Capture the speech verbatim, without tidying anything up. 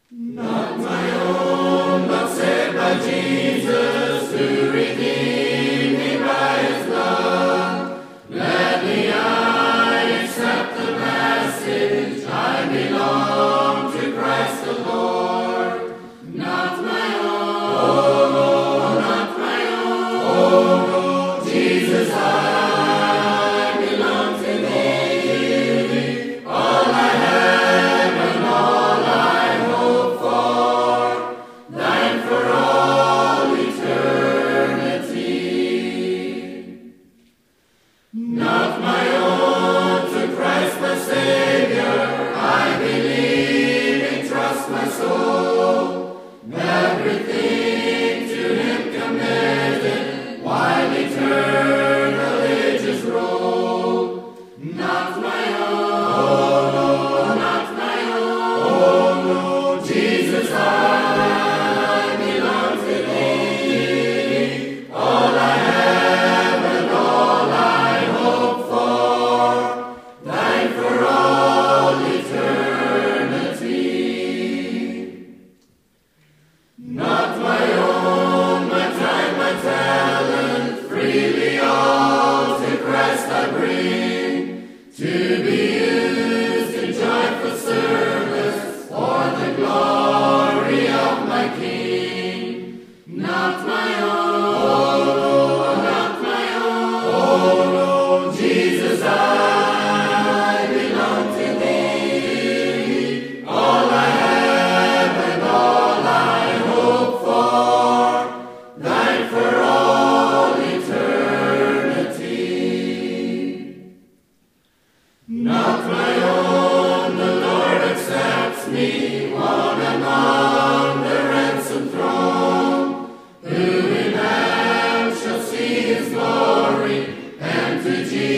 Not my own, but saved by Jesus, who redeemed me by his blood. Gladly I accept the message, I belong to Christ the Lord. Not my own, oh no, not my own, oh no, Jesus, I belong to thee. All I have and all I hope for, thine for all eternity. Not my own, to Christ my Savior, I believe and trust my soul. Everything to him committed, while eternal ages roll. Not my own, oh no, not my own, oh no, Jesus, I belong to thee. All I have and all I hope for, thine for all eternity. Not my own, my time, my talent, freely all to Christ I bring, to be used in joyful service for the glory of my King. Not my own, oh no, not my own, oh no, Jesus, I belong to thee. All I have and all I hope for, thine for all eternity. Not my own, the Lord accepts me, one among the ransomed throne, who in heaven shall see his glory, and to Jesus